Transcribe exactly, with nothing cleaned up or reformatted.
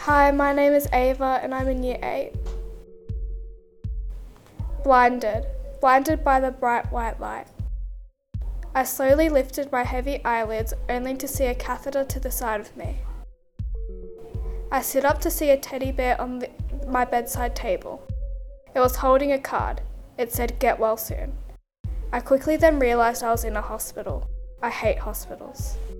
Hi, my name is Ava and I'm in year eight. Blinded. Blinded by the bright white light. I slowly lifted my heavy eyelids only to see a catheter to the side of me. I sit up to see a teddy bear on the, my bedside table. It was holding a card. It said, "Get well soon." I quickly then realised I was in a hospital. I hate hospitals.